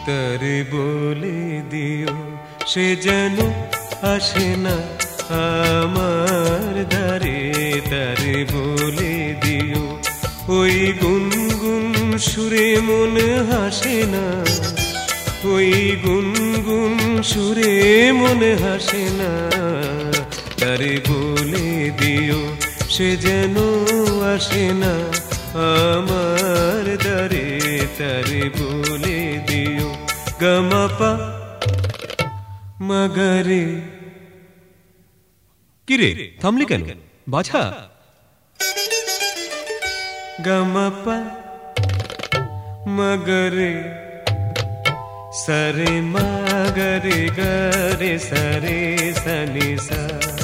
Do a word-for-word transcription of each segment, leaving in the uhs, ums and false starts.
তারে বলে দিও সে যেন আসে না আমার দ্বারে। তারে বলে দিও ওই গুনগুন সুরে মন হাসে না, ওই গুনগুন সুরে মন হাসে না। তারে বলে দিও সে যেন আসে না আমার দ্বারে। তারে বলে দিও গমাপা মগরে। কিরে থামলি কেন বাছা? গমাপা মগরে সরে মগরে গরে সরে সনি সা।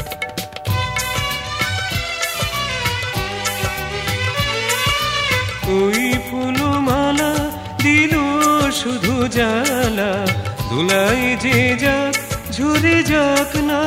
ওই ফুলমালা দিল শুধু জ্বালা, দুলাই যে যাক ঝরে যাক না।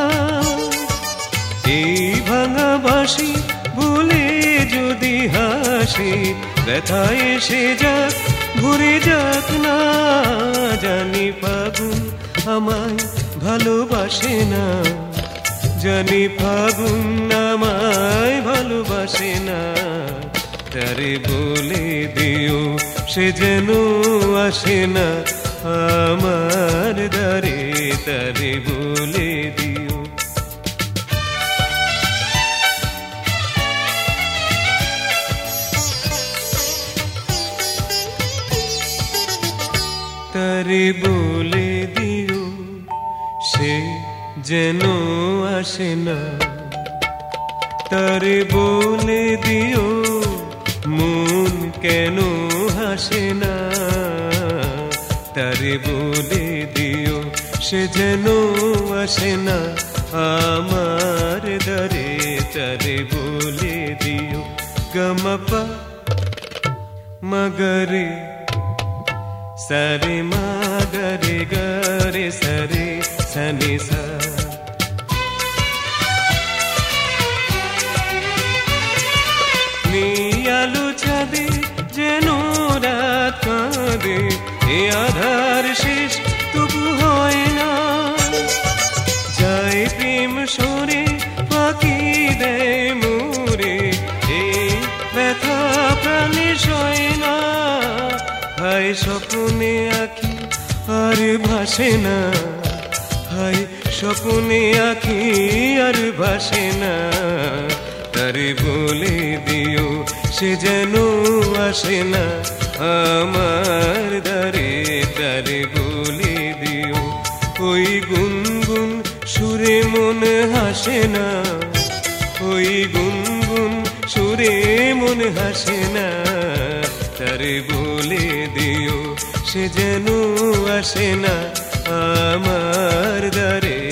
এই ভাঙা বাঁশি ভুলে যদি হাসি, ব্যথায় এসে যাক ঘুরে যাক না। জানি ফাগুন আমায় ভালোবাসে না, জানি ফাগুন আমায় ভালোবাসে না। তারে বলে দিও সে যেন আসে না আমার দ্বারে। তারে বলে দিও তারে বলে দিও সে যেন আসে না। তারে বলে দিও মন কেন হাসে না। তারে বলে দিও সে যেন আসে না আমার দ্বারে। তারে বলে দিও গমাপা মগরে সরে মগরে গরে সরে সনি সা। নিয়ালো ছাদে যেন রাত কাঁদে, এ আধার শেষ তবু হয় না। যায় প্রেম সরে ফাঁকি দেয় মোরে, এই ব্যথা প্রাণে সয় না। হায় স্বপ্নে আঁখি আর ভাসে না, হায় স্বপ্নে আঁখি আর ভাসে না। তারে বলে দিও সে যেন আসে না আমার দ্বারে। তারে বলে দিও ওই গুনগুন সুরে মন হাসে না, ওই গুনগুন সুরে মন হাসে না। তারে বলে দিও সে যেন আসে না আমার দ্বারে।